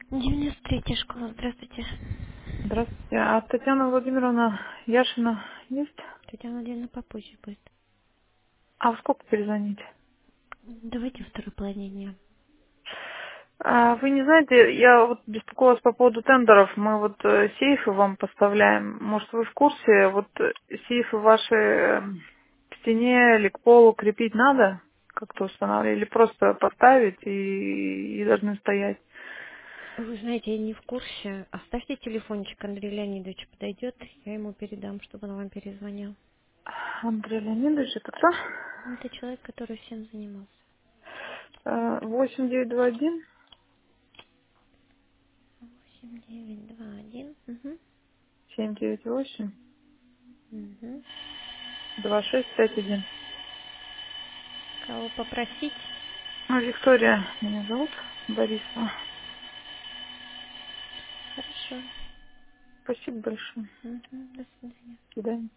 93-я школа, здравствуйте. Здравствуйте. А Татьяна Владимировна Яшина есть? Татьяна Владимировна попозже будет. А во сколько перезвонить? Давайте второй половине дня. Вы не знаете, я вот беспокоилась по поводу тендеров. Мы вот сейфы вам поставляем. Может, вы в курсе, вот сейфы ваши к стене или к полу крепить надо? Как-то устанавливать? Или просто поставить и должны стоять? Вы знаете, я не в курсе. Оставьте телефончик, Андрей Леонидович подойдет, я ему передам, чтобы он вам перезвонил. Андрей Леонидович, это кто? Это человек, который всем занимался. 8921 7921. Угу. 798 Угу. 2651. Кого попросить? Виктория меня зовут, Борисова. Хорошо. Спасибо большое. Угу. До свидания. До свидания.